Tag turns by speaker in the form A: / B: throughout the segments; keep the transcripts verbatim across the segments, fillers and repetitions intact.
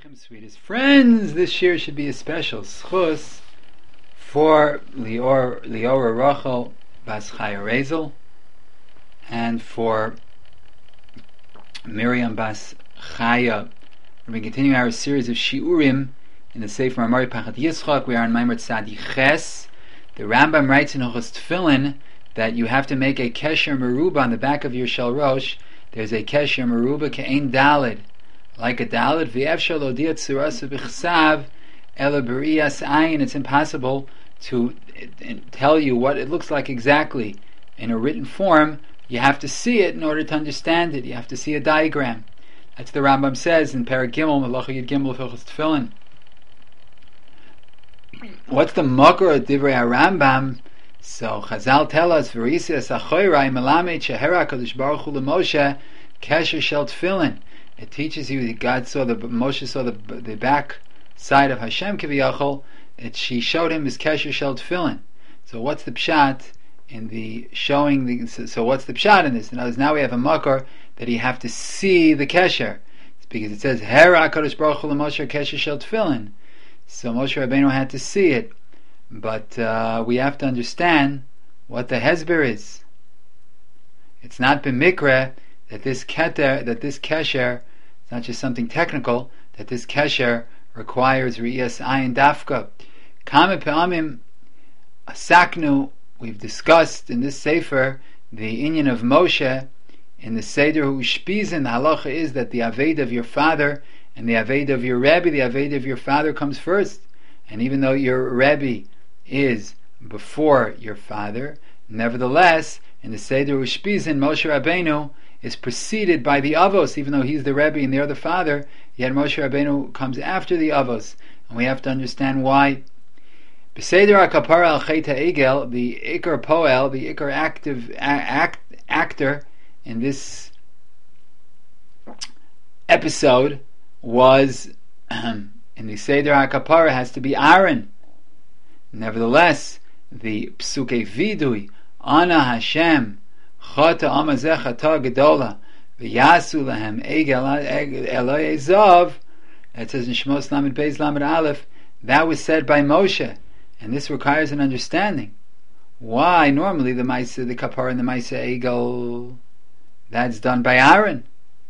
A: Aleichem, sweetest friends. This year should be a special schus for Lior, Liora Rachel Bas Chaya Rezel and for Miriam Bas Chaya. We're going to continue our series of Shiurim in the Sefer Amari Pachat Yitzchak. We are on Maimer Tzadi Ches. The Rambam writes in Hilchos Tefillin that you have to make a Kesher Meruba on the back of your Shel Rosh. There's a Kesher Meruba Ke'ein Dalid, like a Dalid. V'efshar lo diat tzurasa b'chsav ela b'riyas ayin. It's impossible to tell you what it looks like exactly in a written form. You have to see it in order to understand it. You have to see a diagram. That's what the Rambam says in Perek Gimel, Malacha Yud Gimel of Hilchos Tefillin. What's the makor of Divrei HaRambam? So Chazal tell us, V'risias achoyrai melamed shehera HaKadosh Baruch Hu l'Moshe kesher shel tefillin. It teaches you that God saw the Moshe saw the the back side of Hashem kiviyachol. It she showed him his kesher shel tefillin. So what's the pshat in the showing the? So, so what's the pshat in this? In other words, now we have a makor that you have to see the kesher. It's because it says Hera HaKadosh Baruch Hu l'Moshe kesher shel tefillin. So Moshe Rabbeinu had to see it. But uh, we have to understand what the hezber is. It's not b'mikra that this keter, that this kesher, it's not just something technical, that this kesher requires riyas ayin dafka. Kame pe'amim asaknu, we've discussed in this sefer the inyan of Moshe in the Seder Ushpizin. The halacha is that the aved of your father and the aved of your rebbe, the aved of your father comes first. And even though your rebbe is before your father, nevertheless, in the Seder Ushpizin, Moshe Rabbeinu is preceded by the Avos, even though he's the Rebbe and they're the father, yet Moshe Rabbeinu comes after the Avos, and we have to understand why. B'Seder HaKapara Al Chet HaEgel, the Ikar Poel, the Ikar active act, actor in this episode was, in the Seder HaKapara, has to be Aaron. Nevertheless, the Psuke Vidui, Ana Hashem, Chata Amazeh Chata Gedola, V'yasu Lahem Egel Eloi Ezav, that says in Shmos Lamed Beis Lamed Aleph, that was said by Moshe, and this requires an understanding. Why normally the Maisa, the Kapara and the Maisa Egel, that's done by Aaron.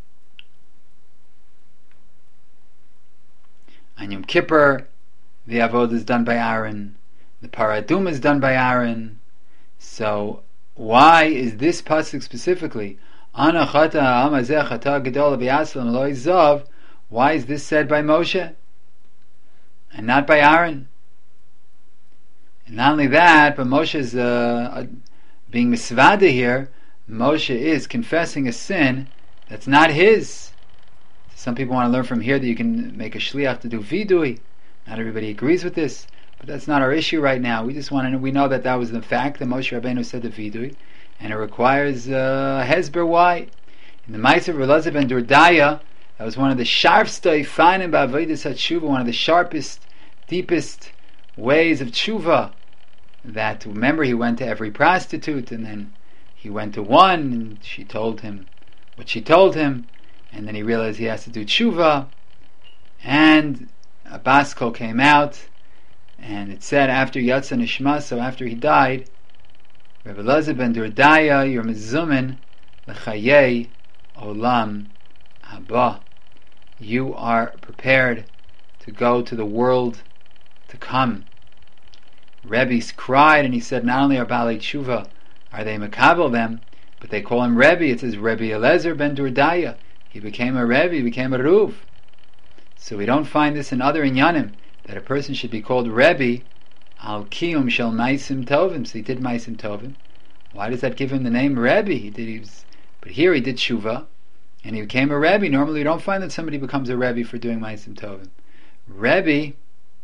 A: On Yom Kippur, the Avod is done by Aaron. The Paradum is done by Aaron. So why is this pasuk specifically, Ana chata amazeh chata gedol v'yaslam lo izav? Why is this said by Moshe and not by Aaron? And not only that, but Moshe is uh, being misvada here. Moshe is confessing a sin that's not his. Some people want to learn from here that you can make a shliach to do vidui. Not everybody agrees with this, but that's not our issue right now. We just want to know, we know that that was the fact that Moshe Rabbeinu said the vidui, and it requires uh, hezber why. In the Ma'aser of Elazar ben Durdaya, that was one of the sharpstoi fanim ba'avodas hatshuva, one of the sharpest, deepest ways of tshuva. That, remember, he went to every prostitute, and then he went to one, and she told him what she told him, and then he realized he has to do tshuva, and a baskol came out, and it said after Yatsa Nishma, so after he died, Rebbe Elazar ben Durdaya, you're mezumen l'chayei olam haba. You are prepared to go to the world to come. Rebbe cried, and he said, not only are Balei Tshuva, are they makabel them, but they call him Rebbe. It says Rebbe Elazar ben Durdaya. He became a Rebbe, he became a Ruv. So we don't find this in other inyanim, that a person should be called Rebbe al kiyum shel maisim tovim. So he did maisim tovim. Why does that give him the name Rebbe? He did, he was, but here he did tshuva, and he became a Rebbe. Normally you don't find that somebody becomes a Rebbe for doing maisim tovim. Rebbe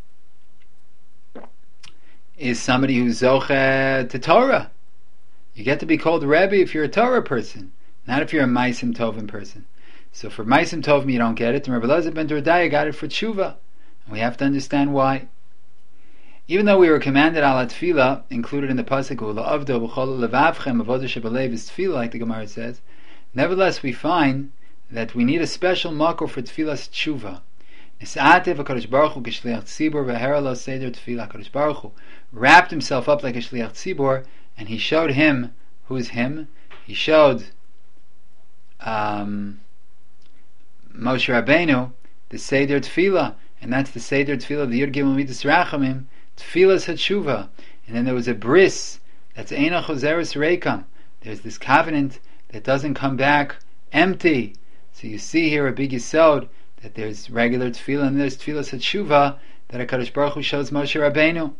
A: is somebody who's zoche to Torah. You get to be called Rebbe if you're a Torah person, not if you're a maisim tovim person. So for maisim tovim you don't get it, and Rebbe Elazar ben Durdaya got it for tshuva. We have to understand why. Even though we were commanded ala tefillah, included in the pasuk ula avdo b'chol levavchem avodah shebalev is tefillah, like the Gemara says, nevertheless we find that we need a special makor for tefillas tshuva. Nisatev HaKadosh Baruch Hu K'shliach Tzibor V'hera Lo Seder Tefillah. HaKadosh Baruch Hu wrapped himself up like a Shliach Tzibor, and he showed him, who's him? He showed um, Moshe Rabbeinu the Seder Tefillah, and that's the Seder Tefillah of the Yud Gimel Midas Rachamim, Tefillah's Hatshuva. And then there was a bris, that's Eina Choseres Reikam. There's this covenant that doesn't come back empty. So you see here a big yesod, that there's regular Tefillah and there's Tefillah's Hatshuva that HaKadosh Baruch Hu shows Moshe Rabbeinu.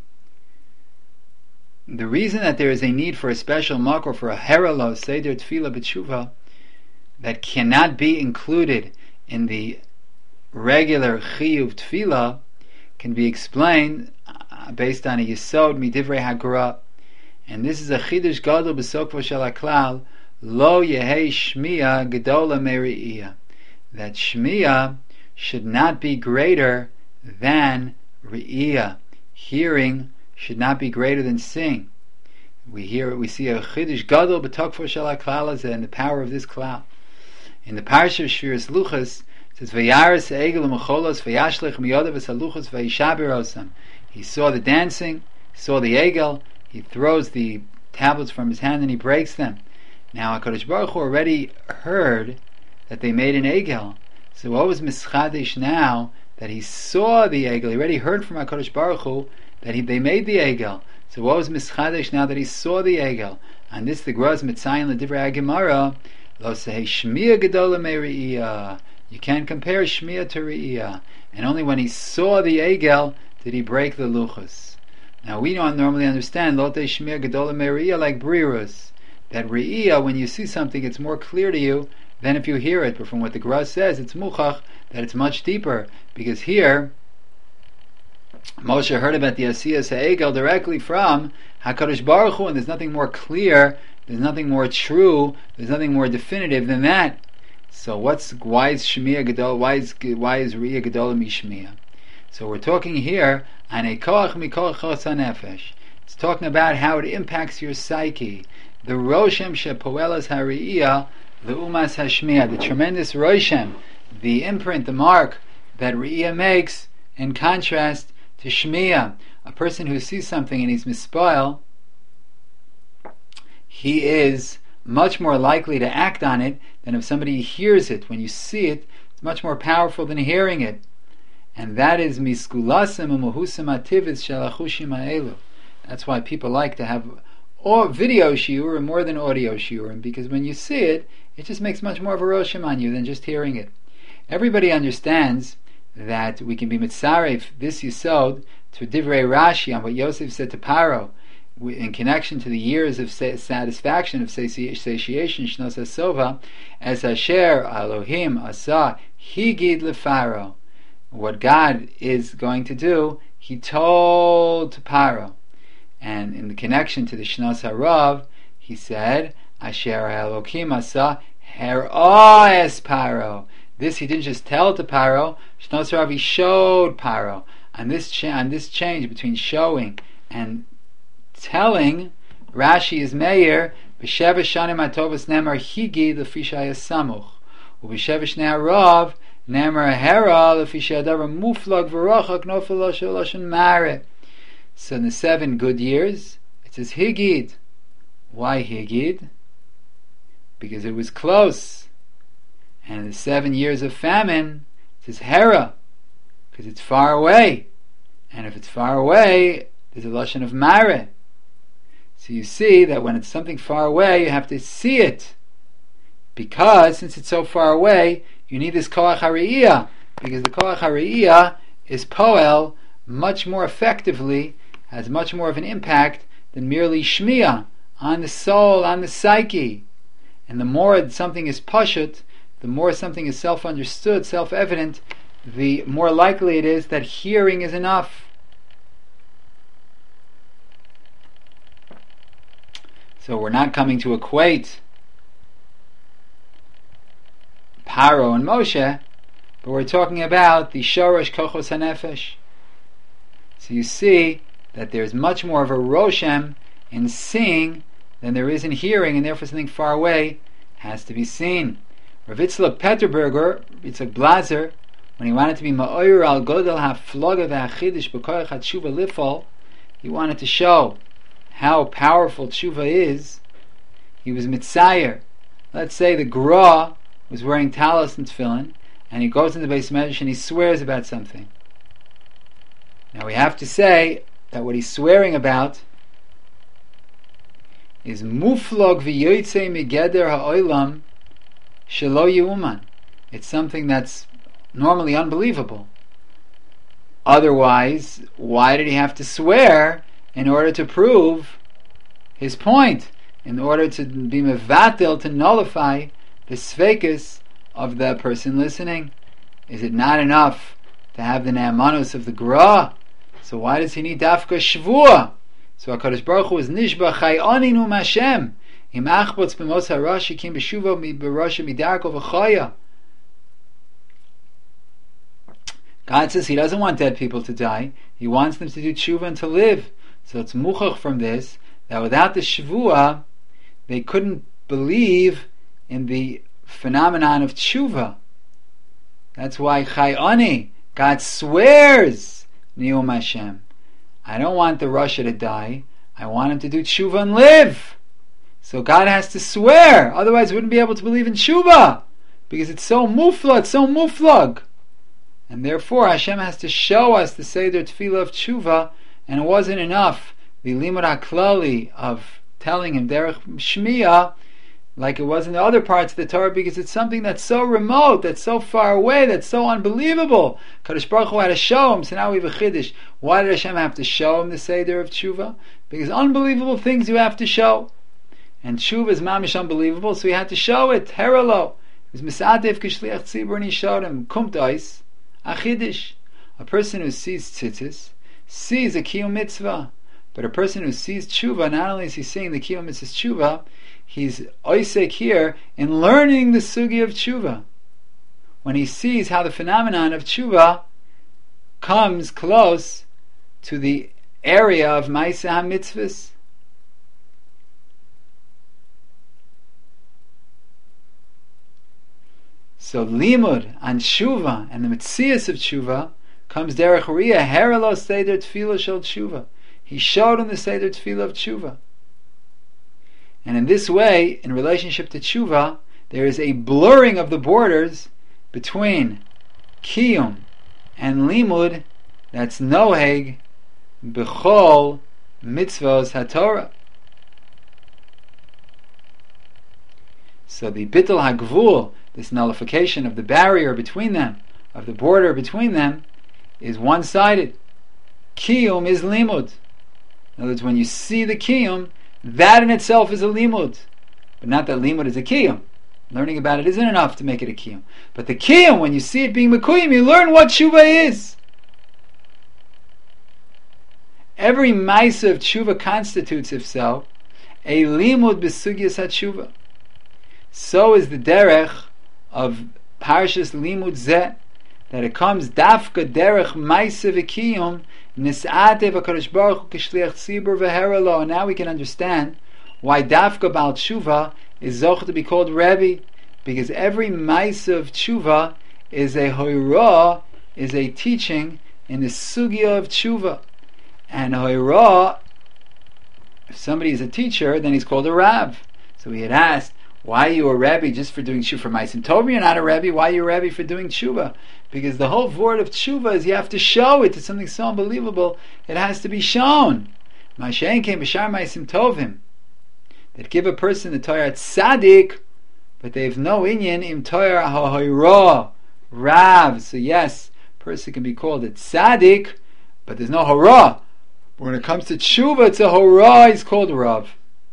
A: The reason that there is a need for a special makor, for a heralo Seder Tefillah B'tshuva, that cannot be included in the regular chiyuv tefillah, can be explained uh, based on a yesod midivrei Hagura, and this is a chidush gadol b'sokvo shel haklal, lo yehei shmiya gedola me'ri'iyah, that shmiya should not be greater than ri'iyah. Hearing should not be greater than seeing. We hear, we see a chidush gadol b'tokvo shel haklal in the power of this klal. In the parsha of Shviras Luchas, it says, "Vayaris egel u'mecholos vayashlech miyodav v'saluchos vayishabirosam." He saw the dancing, saw the egel. He throws the tablets from his hand and he breaks them. Now HaKadosh Baruch Hu already heard that they made an egel. So what was mischadesh now that he saw the egel? He already heard from HaKadosh Baruch Hu that he, they made the egel. So what was mischadesh now that he saw the egel? And this the Graz Mitzayin L'divrei HaGemara. Lo sehei shmiya gedola me'ri'iyah. You can't compare shmiya to ri'iyah. And only when he saw the egel did he break the luchos. Now we don't normally understand lo te shmiya gedola me'ri'iyah like brirus. That ri'iyah, when you see something, it's more clear to you than if you hear it. But from what the Gra says, it's muchach, that it's much deeper. Because here, Moshe heard about the Asiyas HaEgel directly from HaKadosh Baruch Hu, and there's nothing more clear, there's nothing more true, there's nothing more definitive than that. So what's, why is Shmiya Gedol, why is, why is Riyah Gedol Mishmiya? So we're talking here on a koach mikoach chos hanefesh. It's talking about how it impacts your psyche. The roshem shepoelas hariyah, the umas hashmiya, the tremendous roshem, the imprint, the mark that riyah makes in contrast to shmiya. A person who sees something and he's mispoil, he is much more likely to act on it than if somebody hears it. When you see it, it's much more powerful than hearing it. And that is miskulasim umuhusim ativis shelachushim ha'elu. That's why people like to have or video shiurim more than audio shiurim, because when you see it, it just makes much more of a roshim on you than just hearing it. Everybody understands that we can be mitzaref this yisod to divrei Rashi on what Yosef said to Paro in connection to the years of satisfaction, of satiation, shnos hasova, as Asher Elohim asa higid lefaro. What God is going to do, He told to Paro. And in the connection to the Shnos Harav, He said, Asher Elohim asa her'oes Paro. This He didn't just tell to Paro, Shnos Harav He showed Paro. On this, cha- on this change between showing and telling, Rashi is meir, b'sheva shanim atovas nemar higi lefi shaya samuch, u'b'sheva shnei harav nemar hera lefi shayadavar muflag v'rochak nofel lashon mare. So in the seven good years, it says higid. Why higid? Because it was close. And in the seven years of famine, it says hera, because it's far away. And if it's far away, there's a lashon of mare. So you see that when it's something far away, you have to see it. Because, since it's so far away, you need this koach hariyah. Because the koach hariyah is poel much more effectively, has much more of an impact than merely shmiyah on the soul, on the psyche. And the more something is pashut, the more something is self-understood, self-evident, the more likely it is that hearing is enough. So we're not coming to equate Paro and Moshe, but we're talking about the Shorosh Kochos HaNefesh. So you see that there's much more of a Roshem in seeing than there is in hearing, and therefore something far away has to be seen. Rav Yitzchak Peterburger, Yitzchak Blazer, when he wanted to be ma'oyer al godel hafloga v'achidish b'koyach hatshuva lifol, he wanted to show how powerful tshuva is. He was mitzayer. Let's say the Gra was wearing talis and tefillin, and he goes into the Beis Medrash and he swears about something. Now we have to say that what he's swearing about is muflog v'yoytzei migeder ha'olam shelo yuman. It's something that's normally unbelievable. Otherwise, why did he have to swear in order to prove his point? In order to be mevatel, to nullify the sveikus of the person listening? Is it not enough to have the ne'amanos of the Gra? So why does he need dafka shvua? So HaKadosh Baruch Hu is nishba chai aninu mashem im achbotz b'mos harashi kim b'shuva b'rasha midarko v'chaya. God says He doesn't want dead people to die. He wants them to do tshuva and to live. So it's muchach from this that without the shvua they couldn't believe in the phenomenon of tshuva. That's why chai ani, God swears Nium Hashem. I don't want the Russia to die. I want him to do tshuva and live. So God has to swear. Otherwise, we wouldn't be able to believe in tshuva. Because it's so mufla, it's so muflag. And therefore, Hashem has to show us the Seder Tefillah of tshuva. And it wasn't enough, the limud haklali of telling him derech shmiya, like it was in the other parts of the Torah, because it's something that's so remote, that's so far away, that's so unbelievable. Kadosh Baruch Hu had to show him, so now we have a chiddush. Why did Hashem have to show him the Seder of Tshuva? Because unbelievable things you have to show. And Tshuva is mamish unbelievable, so he had to show it. Heralo. It was misadev kishliach tzibur, and he showed him. Kumt ois, a chiddush. A person who sees tzitzis, sees a kiyum mitzvah. But a person who sees tshuva, not only is he seeing the kiyum mitzvah tshuva, he's oisek here in learning the sugi of tshuva. When he sees how the phenomenon of tshuva comes close to the area of Maaseh HaMitzvahs. So limud on tshuva and the mitzias of tshuva comes derech riyah heralo seder tefillah shel tshuva. He showed him the seder tefillah of tshuva. And in this way, in relationship to tshuva, there is a blurring of the borders between kiyum and limud that's noheg b'chol mitzvos haTorah. So the bittul hagvul, this nullification of the barrier between them, of the border between them, is one-sided. Kiyum is limud. In other words, when you see the kiyum, that in itself is a limud. But not that limud is a kiyum. Learning about it isn't enough to make it a kiyum. But the kiyum, when you see it being mekuyim, you learn what tshuva is. Every ma'aseh of tshuva constitutes, if so, a limud b'sugyas hatshuva. So is the derech of Parshas Limud Zeh, that it comes dafka derech ma'aseh v'kiyum nis'atev HaKadosh Baruch Hu k'shliach tzibur v'heralo. And now we can understand why dafka Baal Tshuva is zoch to be called Rebbe, because every ma'aseh of tshuva is a hoirah, is a teaching in the sugya of tshuva. And hoirah, if somebody is a teacher, then he's called a Rav. So he had asked, why are you a Rebbe just for doing tshuva for Ma'asim Tovim? You're not a Rebbe. Why are you a Rebbe for doing tshuva? Because the whole word of tshuva is you have to show it. It's something so unbelievable. It has to be shown. Ma'ashein came b'shar Ma'asim Tovim, that give a person the Torah tzaddik, but they have no inyan im Torah ha'hoirah, Rav. So yes, a person can be called a tzaddik, but there's no hora. When it comes to tshuva, it's a hora. He's called Rav.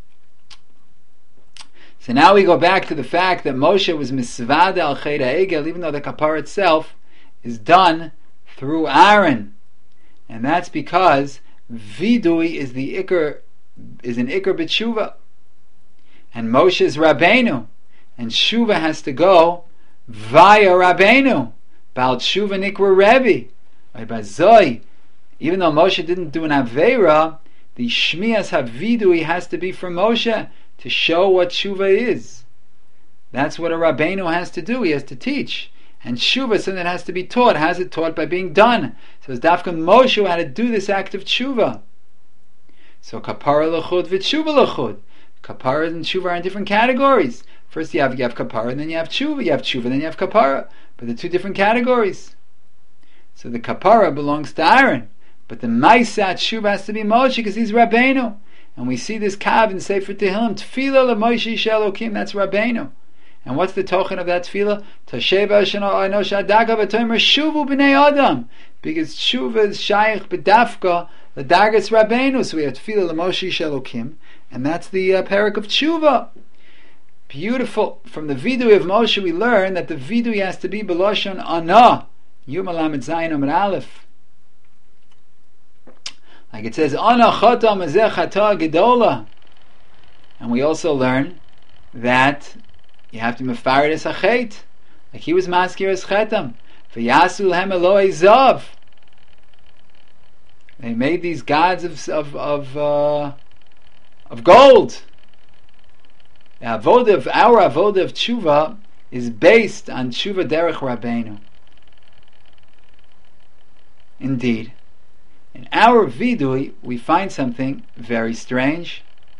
A: So now we go back to the fact that Moshe was misvada al chet ha'egel, even though the kapara itself is done through Aaron, and that's because vidui is the ikar, is an ikar b'tshuva, and Moshe is Rabbeinu, and tshuva has to go via Rabbeinu. Bal tshuva nikra Rebbe. Even though Moshe didn't do an aveira, the shmias havidui has to be from Moshe to show what tshuva is. That's what a Rabbeinu has to do. He has to teach. And tshuva is something that has to be taught. How is it taught? By being done. So it's Dafka Moshe who had to do this act of tshuva. So kapara l'chud v'tshuva l'chud. Kapara and tshuva are in different categories. First you have, you have kapara, and then you have tshuva. You have tshuva, then you have kapara. But they're two different categories. So the kapara belongs to Aaron. But the Maisat tshuva has to be Moshe because he's Rabbeinu. And we see this kav in Sefer Tehillim, Tefillah l'Moshe Shelokim, that's Rabbeinu. And what's the token of that tefillah? Tasheva shano anosha daga v'toimer shuvu b'nei adam. Because tshuva is shaykh b'dafka l'dagas Rabbeinu. So we have tefillah l'Moshe Shelokim. And that's the uh, parak of tshuva. Beautiful. From the vidui of Moshe we learn that the vidui has to be b'loshon ana. Yom alamed zayin amid aleph. Like it says, Ana chata mazeh chata gedola. And we also learn that you have to mefarid es hachet. Like he was maskir es chetam. V'yasu lehem eloi zav. They made these gods of of of, uh, of gold. The avodah of our avodah of tshuva is based on tshuva derech Rabbeinu. Indeed. In our vidui, we find something very strange.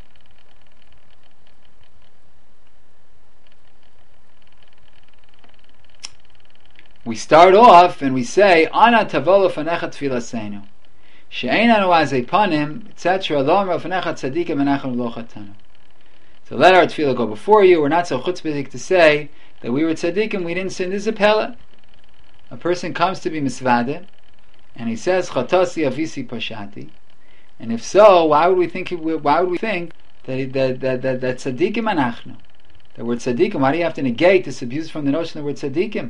A: We start off and we say, Ana tavolo fanecha tfilaseinu. She'einanu azei panim, et cetera. Lo fanecha tzadikim menachem lo chatanu. So let our tefillah go before you. We're not so chutzpahdik to say that we were tzadikim, we didn't sin. This is a pella. A person comes to be misvadeh, and he says, "Chatasi avisi pashati," and if so, why would we think? Why would we think that that that that, that tzaddikim anachnu? That we're tzaddikim. Why do you have to negate this abuse from the notion that we're tzaddikim?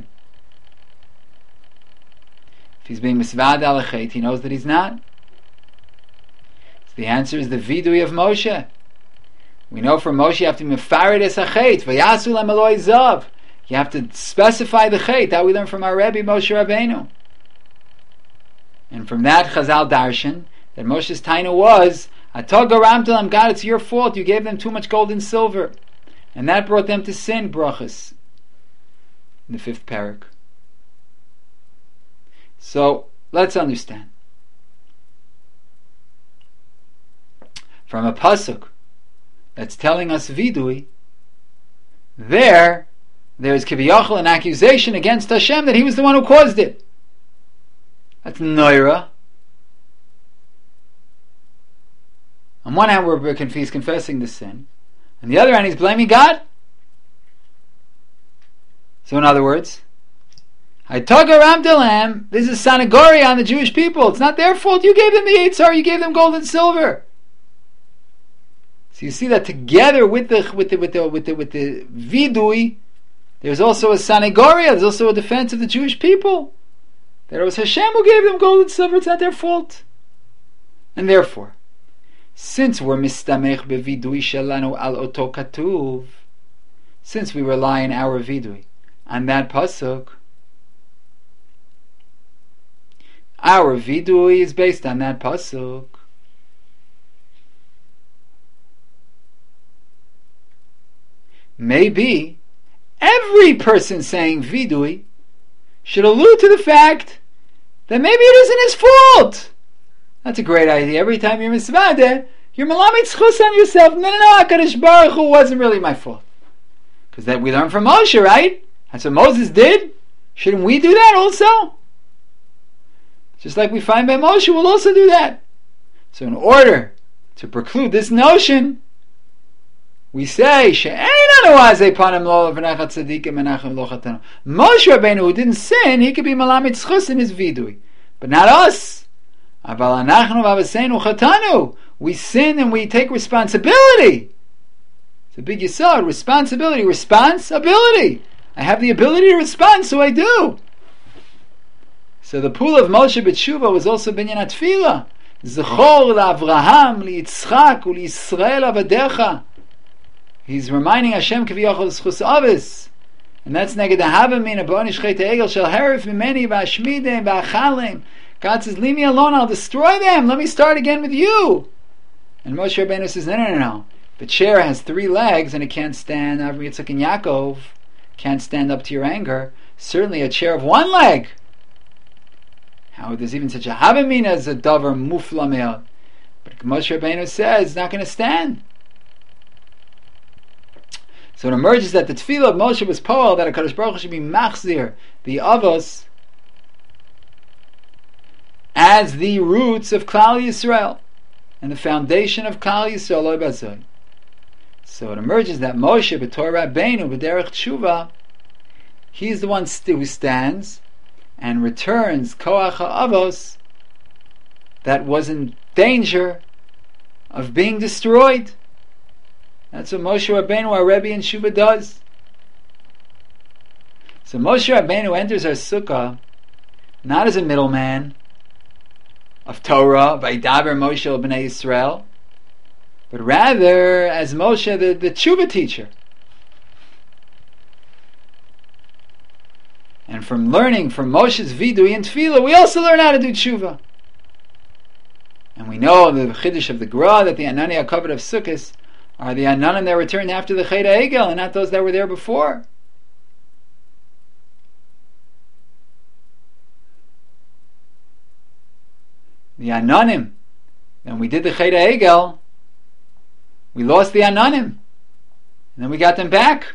A: If he's being misvad al chet, he knows that he's not. So the answer is the vidui of Moshe. We know from Moshe you have to mefarid es hachet v'yasu lem eloi zav. You have to specify the chet. That we learn from our Rebbe Moshe Rabbeinu. And from that, Chazal darshan that Moshe's taina was, Atog garamtelam, God, it's your fault. You gave them too much gold and silver, and that brought them to sin. Brachas in the fifth parak. So let's understand from a pasuk that's telling us vidui. There, there's kiviyachol an accusation against Hashem that He was the one who caused it. That's noira. On one hand, we're confused, confessing the sin. On the other hand, he's blaming God. So, in other words, I took a ramdalam. This is sanagori on the Jewish people. It's not their fault. You gave them the Yitzhar. You gave them gold and silver. So you see that together with the with the with the with the, with the vidui, there's also a sanagoria. There's also a defense of the Jewish people. That it was Hashem who gave them gold and silver, it's not their fault. And therefore, since we're mistamech bevidui shelanu al oto katuv, since we rely on our vidui, on that pasuk, our vidui is based on that pasuk. Maybe every person saying vidui should allude to the fact that maybe it isn't his fault. That's a great idea. Every time you're misvadeh, you're malamid schus on yourself. No, no, no, HaKadosh Baruch Hu wasn't really my fault. Because that we learn from Moshe, right? That's what Moses did. Shouldn't we do that also? Just like we find by Moshe, we'll also do that. So in order to preclude this notion, we say, Moshe Rabbeinu, who didn't sin, he could be malamid schus in his vidui. But not us. We sin and we take responsibility. It's a big yisod. Responsibility. Responsibility. I have the ability to respond, so I do. So the pool of Moshe B'tshuva was also binyan atfila. Zechor la'Avraham, li'Yitzchak, u'li'Yisrael avadecha. He's reminding Hashem kiviyachol schus avis, and that's neged ha'avamin abonish chet egel shel herif mimeni v'ashmidem v'achalim. God says, "Leave me alone. I'll destroy them. Let me start again with you." And Moshe Rabbeinu says, "No, no, no, no. The chair has three legs and it can't stand. Avram Yitzchak and Yaakov can't stand up to your anger. certainly a chair of one leg. How there's even such a havamina as a davar mufla me'od. But Moshe Rabbeinu says it's not going to stand. So it emerges that the tefillah of Moshe was poel that HaKadosh Baruch Hu should be machzir the avos as the roots of Klal Yisrael and the foundation of Klal Yisrael lo bazoi. So it emerges that Moshe b'tor Rabbeinu b'derech tshuva, he's the one st- who stands and returns koach ha'avos that was in danger of being destroyed. That's what Moshe Rabbeinu, our Rebbe in Shuvah, does. So Moshe Rabbeinu enters our sukkah not as a middleman of Torah, Vaydaber Moshe el Bnei Yisrael, but rather as Moshe, the, the Tshuva teacher. And from learning from Moshe's Vidui and Tefillah, we also learn how to do Tshuva. And we know the Chiddush of the Gra that the Anani HaKavod of Sukkot are the Ananim that returned after the Chet HaEgel and not those that were there before. The Ananim, when we did the Chet HaEgel, we lost the Ananim, and then we got them back.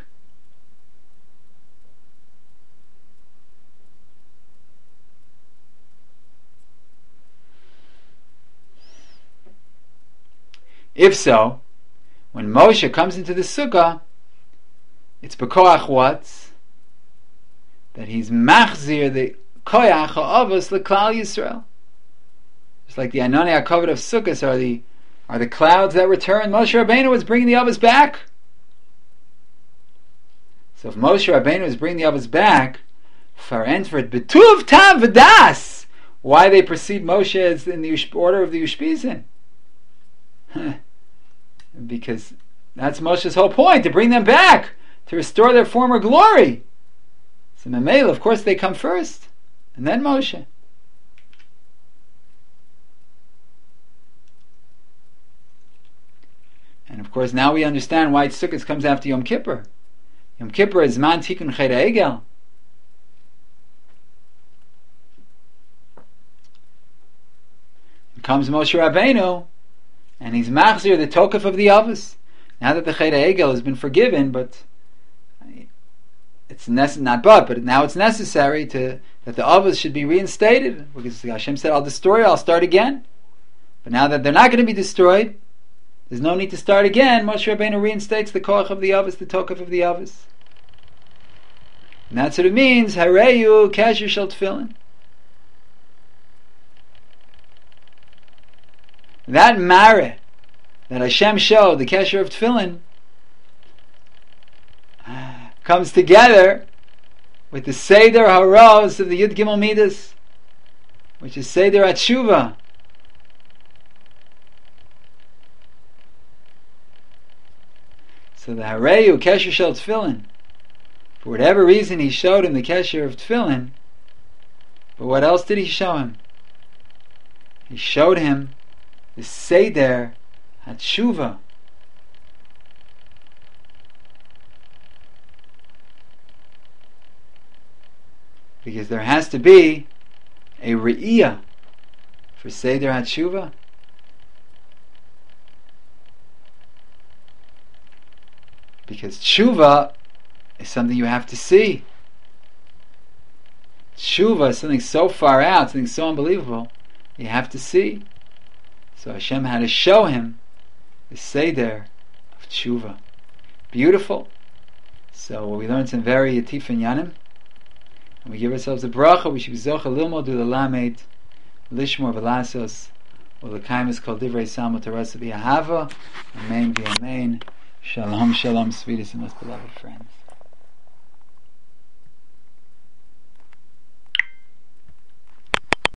A: If so, when Moshe comes into the sukkah, it's b'koach what? That he's machzir the koyach ha'avos l'klal Yisrael. It's like the Anani HaKavod of Sukkot are the are the clouds that return. Moshe Rabbeinu was bringing the avos back. So if Moshe Rabbeinu is bringing the avos back, for entfert betuv tav v'das, why they precede Moshe as in the order of the Ushpizin? Because that's Moshe's whole point, to bring them back, to restore their former glory. So Memele, of course, they come first, and then Moshe. And of course, now we understand why Sukkot comes after Yom Kippur. Yom Kippur is Man Tikkun Chet HaEgel. Comes Moshe Rabbeinu, and he's machzir the tokef of the avos. Now that the Chet HaEgel has been forgiven, but it's nece- not but, but now it's necessary to that the avos should be reinstated, because Hashem said, "I'll destroy, I'll start again." But now that they're not going to be destroyed, there's no need to start again. Moshe Rabbeinu reinstates the koach of the avos, the tokef of the avos, and that's what it means. Hareyu kasher shel tefillin. That mareh that Hashem showed, the kesher of tefillin, comes together with the Seder Haros of the Yud Gimel Midas, which is Seder HaTshuva. So the Hareyu kesher shel tefillin, for whatever reason he showed him the kesher of tefillin, but what else did he show him? He showed him the Seder HaTshuva. Because there has to be a Re'iyah for Seder HaTshuva. Because Tshuva is something you have to see. Tshuva is something so far out, something so unbelievable, you have to see. So Hashem had to show him the Seder of Tshuva. Beautiful. So we learned some very Yatif and Yanim. And we give ourselves a bracha. We should be Zocha Lilmod Ulamed Lishmor Velasos Ulakaimis Kol Divrei Samo Terasa V'Ahava. Amen v'Amen. Shalom, shalom, sweetest and most beloved friends.